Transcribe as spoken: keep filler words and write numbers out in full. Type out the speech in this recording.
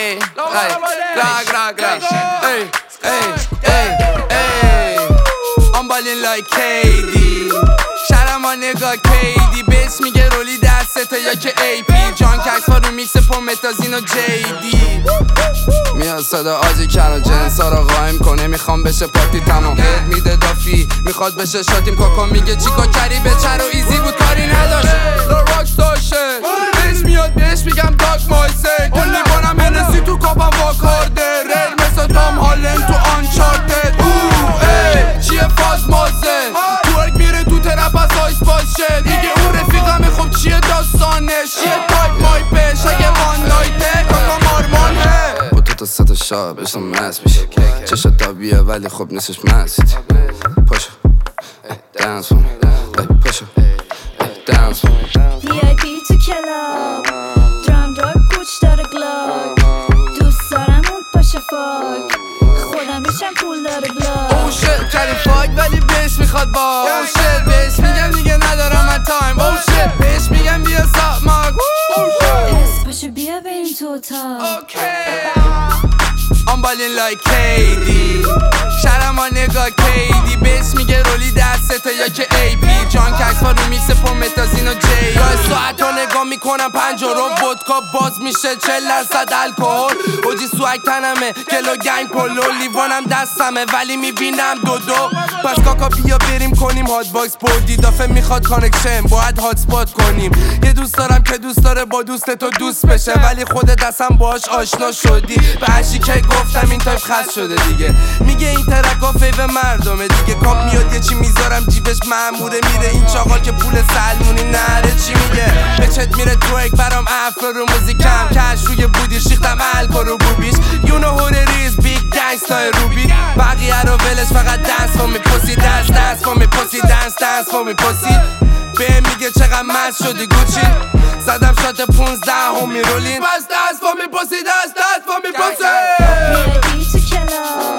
Hey, hey, grag, grag, grag. Hey, hey, hey, hey. I'm ballin' like کیدی. شرم ها نگاه کیدی. بیس میگه رولی دسته یا که ای پی. جان ککس رو میکس پومتازین و جیدی. میاد صدا آجی کن و جنسا رو قایم کنه. میخوام بشه پارتی تمام. هد میده دافی میخواد بشه شاتیم. کاکا میگه چیکو کری به چر و ایزی بود کاری نداشت. راک داشه بیس میاد بهش میگم داک مایسه. کل میکنم هنسی تو کابم واکارده. ریل مثل تام هالند تو آنچارتد. اوه ای چیه فاز مازه. تورک میره تو ترپ از آیس باشه. دیگه اون رفیقم خب چیه داستانش. چیه تایپ مایپش اگه وان نایته کاکا مارمانه. با تو تا ست شاه بشم مست میشه. چشت طبیعه ولی خب نیستش مسید. پاشو دانس فون پاشو دانس فون وی آی پی تو کلاب درام دار کوچ داره گلاک. دوست دارم اون پاشو فاک خودم میشم پول داره بلاک. او شت کردی فاک ولی بیس میخواد با. او شت بیس میگم دیگه ندارم من تایم. او شت بیس میگم بیا ساب ماگ. اس پاشو بیا بریم تو اتاق. I'm ballin' like کیدی. شرم ها نگاه کیدی. بیس میگه رولی دسته یا که ای پی. جان ککس رو میکس پومتازین و جی. گاه ساعت ها نگاه میکنم پنجا رو ودکا باز میشه چل درصد الکل. اوجی سوک تنمه گلو گنگ پلو. لیوانم دستمه ولی میبینم دو دو. پس کاکا بیا بریم کنیم هات باکس بودی. دافه میخواد کانکشن باید هات سپات کنیم. یه دوست دارم که دوست داره با دوست تو دوست بشه. ولی خود دستم باهاش آشنا شدی. به هشی که گفتم این تایپ خست شده دیگه. میگه این ترکا فیو مردمه دیگه. کام میاد یه چی میذارم جیبش ماموره. میره این چاقال که پول سلمونی نره چی میگه. به چت میره تویک برام افرو رو موزیکم. کش روی بودی شیختم الکو رو بوبیش. You know who it is big gangsta روبی. بقیه رو ولش فقط دنس for me pussy. dance dance for me pussy. dance dance for me pussy. به میگه چقدر مست شدی گوچی. زدم شات پونزده همی رولین. بس دست for me pussy. dance dance for me pussy. وی آی پی تو کلاب